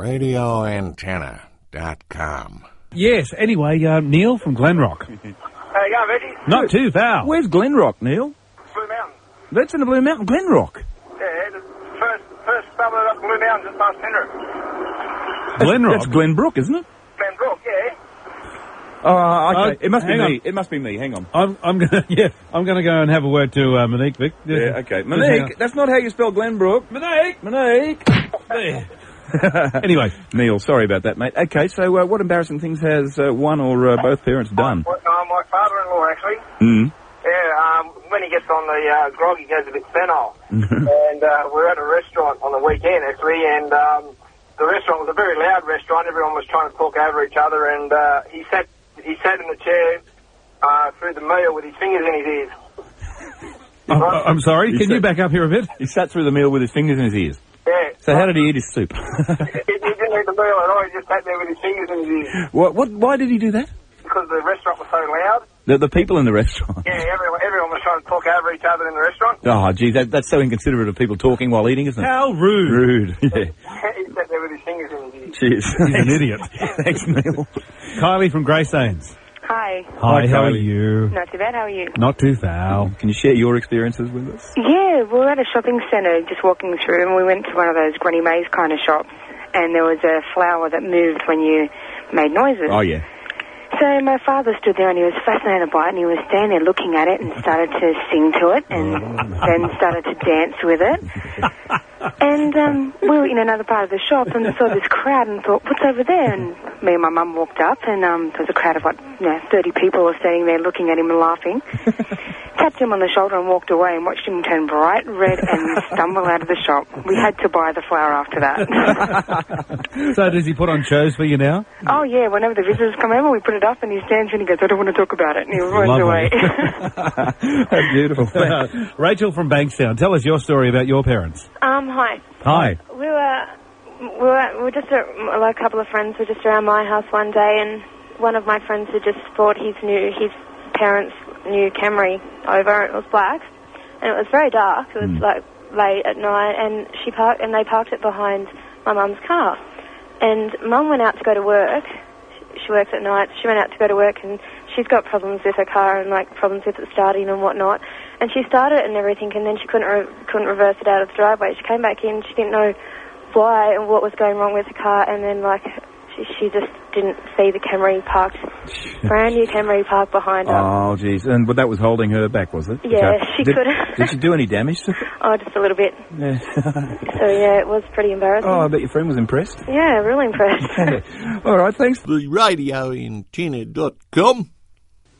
radioantenna.com. Yes, anyway, Neil from Glenrock. How you going, Reggie? Not too foul. Where's Glenrock, Neil? Blue Mountain. That's in the Blue Mountain. Glenrock. Yeah, the first suburb of Blue Mountain, just past Penrith. Glenrock? That's Glenbrook, isn't it? Glenbrook, yeah. Oh, okay. It must be hang me. on. It must be me. Hang on. I'm gonna go and have a word to Monique, Vic. Yeah, okay. Monique, that's not how you spell Glenbrook. Monique. There. Anyway. Neil, sorry about that, mate. Okay, so what embarrassing things has one or both parents done? My father-in-law, actually. Mm. Yeah, when he gets on the grog, he goes a bit senile. And we're at a restaurant on the weekend, actually, and the restaurant was a very loud restaurant. Everyone was trying to talk over each other, and he sat in the chair through the meal with his fingers in his ears. I'm sorry, can you back up here a bit? He sat through the meal with his fingers in his ears. Yeah. So how did he eat his soup? He didn't eat the meal at all. He just sat there with his fingers in his ears. Why did he do that? Because the restaurant was so loud. The people in the restaurant. Yeah, everyone was trying to talk over each other in the restaurant. Oh, geez, that's so inconsiderate of people talking while eating, isn't it? How rude. Rude, yeah. He sat there with his fingers in his ears. Cheers. He's an idiot. Thanks, Neil. Kylie from Greystanes. Hi. Hi, how are Kylie. you? Not too bad, how are you? Not too foul. Can you share your experiences with us? Yeah, we were at a shopping centre just walking through, and we went to one of those Granny Mays kind of shops, and there was a flower that moved when you made noises. Oh, yeah. So my father stood there and he was fascinated by it, and he was standing there looking at it and started to sing to it and then started to dance with it. And we were in another part of the shop and saw this crowd and thought, what's over there? And me and my mum walked up, and there was a crowd of 30 people were standing there looking at him and laughing. Tapped him on the shoulder and walked away and watched him turn bright red and stumble out of the shop. We had to buy the flower after that. So does he put on shows for you now? Oh, yeah. Whenever the visitors come over, we put it up and he stands and he goes, I don't want to talk about it. And he runs away. That's beautiful. Rachel from Bankstown, tell us your story about your parents. Hi. Hi. We were just a couple of friends were just around my house one day, and one of my friends had just brought his parents' new Camry over, and it was black, and it was very dark. It was like late at night, and they parked it behind my mum's car. And Mum went out to go to work. She works at night. She went out to go to work, and she's got problems with her car and problems with it starting and whatnot. And she started it and everything, and then she couldn't reverse it out of the driveway. She came back in. She didn't know why and what was going wrong with the car, and then she just didn't see the Camry parked, brand new Camry parked behind her. Oh, geez. And that was holding her back, was it? Yeah, she could. Did she do any damage to it? Oh, just a little bit. Yeah. So, yeah, it was pretty embarrassing. Oh, I bet your friend was impressed. Yeah, really impressed. All right, thanks. The radioantenna.com.